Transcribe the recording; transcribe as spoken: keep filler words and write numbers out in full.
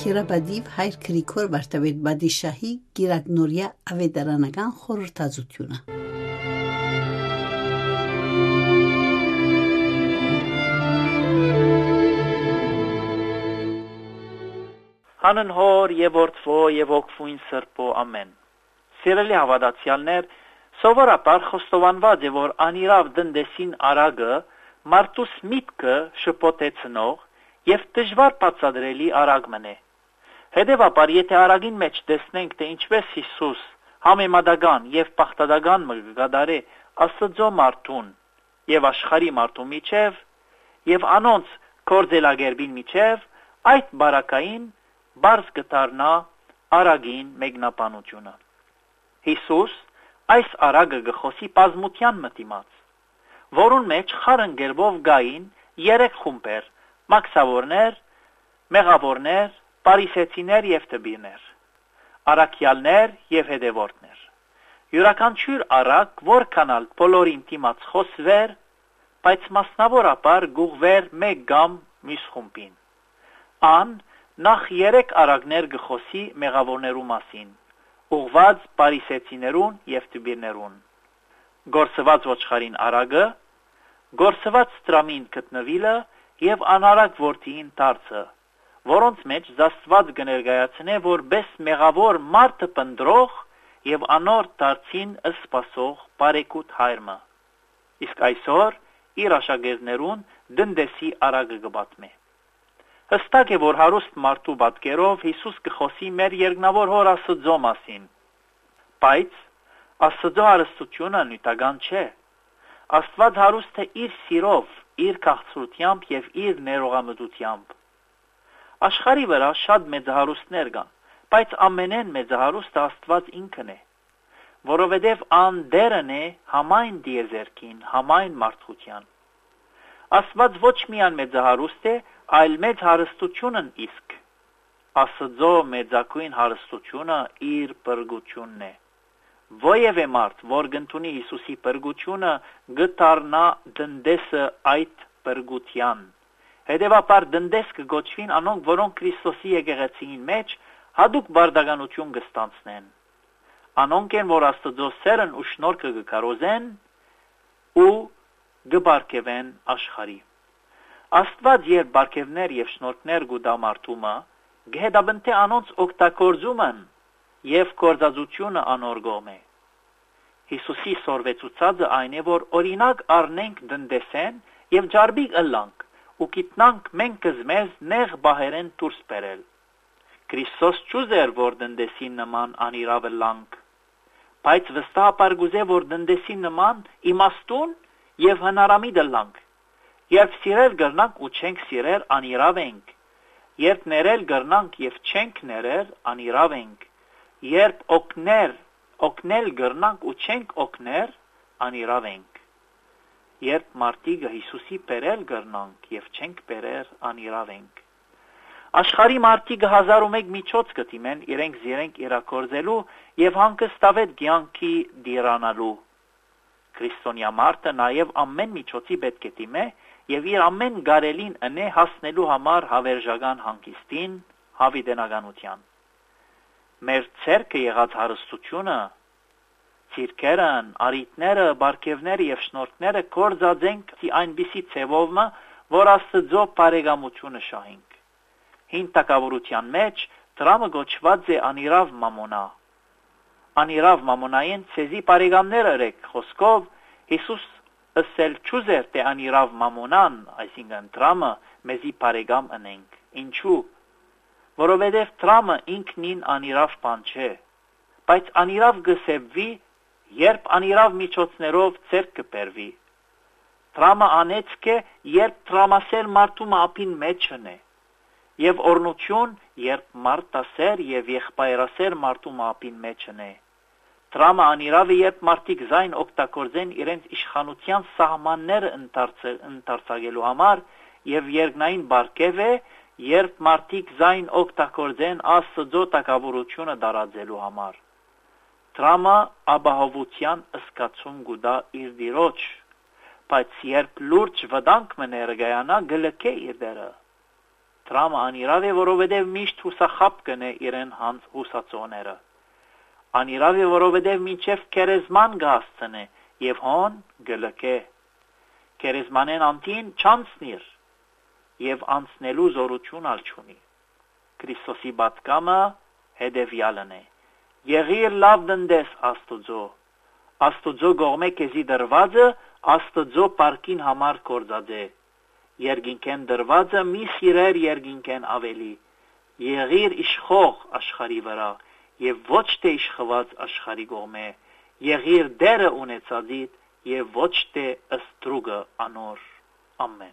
Շիրաբադիվ հայր Գրիգոր Վարդապետ Բադիշահի գիրագնորյա ավետարանական խորհրդածությունը։ Հանուն Հոր եւ Որդվո եւ Օգնուին Սրբո ամեն։ Սիրելի հավատացյալներ, սովորաբար խոստովանված է, որ անիրավ դնդեսին արագը մարդուս միտքը շփոթեցնող եւ դժվար բացատրելի արագմն է։ Հետևաբար, եթե արագին մեջ տեսնենք, թե ինչպես Հիսուս համեմատական եւ պաղտադական մը գդարե Աստծո մարդուն եւ աշխարհի մարդու միջև եւ անոնց կորձելագերբին միջև, այդ բարակային բարձ կդառնա արագին մեկնաբանությունը։ Հիսուս այս արագը գխոսի բազմության մտիմաց, որուն մեջ խարընկերվով գային երեք խումբեր՝ մաքսավորներ, մեղավորներ, պարիսեցիներ եւ տբիրներ, արաքյալներ եւ հետևորդներ։ Յուրաքանչյուր արագ, որքանալ բոլորին դիմաց խոսվեր, բայց մասնավորաբար գուղվեր մեկ կամ մյուս խումբին։ Ան նախ երեք արագներ գխոսի մեղավորներու մասին, ուղված պարիսեցիներուն եւ տբիրներուն։ Գործված ոչխարին արագը, գործված տրամին գտնվիլը եւ անարագ որդիին դարձը, որոնց մեջ զաստված կներկայացնե որպես մեղավոր մարդը պնդրող եւ անոր դարձին սպասող բարեկուտ հայրը։ Իսկ այսօր իր աշակերտներուն դնդեսի արագը կպատմե։ Հստակ է, որ հարուստ մարդու պատկերով Հիսուս կխոսի մեր երկնավոր Հոր Աստծո մասին, բայց Աստծո հարստությունը նյութական չէ։ Աստված հարուստ է իր սիրով, իր քաղցրությամբ եւ իր ներողամտությամբ։ Աշխարհի վրա շատ մեծահարուստներ կան, բայց ամենեն մեծահարուստը Աստված ինքն է, որովհետեւ ան դերն է համայն դիեզերքին, համայն մարդկության։ Աստված ոչ միայն մեծահարուստ է, այլ մեծ հարստությունն իսկ։ Աստծո մեծակույն հարստությունը իր բրգությունն է։ Ովևէ մարդ, որ գտնի Հիսուսի բրգությունը, գտարնա դնդեսը այդ բրգության։ Հետևաբար դնդես կգոչվին անոնք, որոնք Քրիստոսի եկեղեցին մեջ հadouk բարդականություն կստանցնեն։ Անոնք են, որ Աստծո սերն ու շնորհքը կկարոզեն ու կբարգևեն աշխարհի։ Աստված երբ բարգևներ եւ շնորհքներ գուտա մարդումը, գեհդաբնթե անոնց օգտագործումն եւ կորզածությունը անոր գոմ է։ Հիսուսի սորվեցուցածը այն է, որ օրինակ առնենք դնդեսեն եւ ջարբիկ ըլլանք ու գիտնանք մենք կզմեզ նեղ բահերեն դուրս բերել։ Քրիստոս ճուզեր, որ դնդեսի նման անիրավ ըլլանք, բայց վստահաբար գուզե, որ դնդեսի նման իմաստուն եւ հնարամիտ ըլլանք։ Երբ սիրել գրնանք ու չենք սիրել, անիրավ ենք։ Երբ ներել գրնանք եւ չենք ներել, անիրավ ենք։ Երբ օգներ, օգնել գրնանք ու չենք օգներ, անիրավ ենք։ Երբ մարդիկը Հիսուսի բերել գրնանք եւ չենք բերել, անիրավ ենք։ Աշխարհի մարդիկը հազար ու մեկ միջոց կտիմեն իրենք զիրենք իրակորձելու եւ հանգստավետ կյանքի դիրանալու։ Քրիստոնյա մարդը նաեւ ամեն միջոցի պետք է դիմե եւ իր ամեն գարելին ընե հասնելու համար հավերժական հանգիստին, հավիտենականության։ Մեր ցերկը եղած հարստությունը, ցիրկերն, արիտները, բարգևները եւ շնորհքները կորզած ենք այնպիսի ցևովը, որ Աստծո բարեկամությունը շահենք։ Հին տակավորության մեջ դրամը գոչված է անիրավ մամոնա։ Անիրավ մամոնային ցեզի բարեկամներ ըրեք խոսքով Հիսուս ըսել չուզեր թե անիրավ մամոնան, այսինքն դրամը մեզի բարեկամ ընենք։ Ինչու՞։ Որովհետև դրամը ինքնին անիրավ բան չէ, բայց անիրավ գսեվվի, երբ անիրավ միջոցներով ցերկ կբերվի։ Դրամը անեցք է, երբ դրամասեր մարդու ապին մեջն է, եւ օրնություն, երբ մարդասեր եւ եղբայրասեր մարդու ապին մեջն է։ Դրամը անիրավ է, երբ մարդիկ զայն օգտագործեն իրենց իշխանության սահմանները ընդարձակելու համար եւ երկնային բարգև է, երբ մարդիկ զայն օգտագործեն Աստծո տակավորությունը դարաձելու համար։ Դրամը ապահովության զգացում գուտա իր դիրոջ, բայց երբ լուրջ վտանգ մը ներկայանա գլկե իր դերը։ Տրամը անիրավ է, որովհետև միշտ հուսախապ կնե իրեն հանց հուսածոները։ Անիրավ է, որովհետև մինչև կերեզման գասցնե եւ հոն գլկե։ Կերեզմանեն անտին չանցնիր եւ անցնելու զորություն ալ չունի։ Քրիստոսի պատկամը հետևյալն է. եղիր լավ դնդես Աստուծո։ Աստուծո գողմե քեզի դրվածը Աստուծո պարկին համար կործած է։ Երգինքեն դրվածը մի սիրեր երգինքեն ավելի։ Եղիր իշխող աշխարի վրա եւ ոչ թե իշխված աշխարի գողմե։ Եղիր դերը ունեցածիդ եւ ոչ թե ըստրուգը անոր։ Ամեն։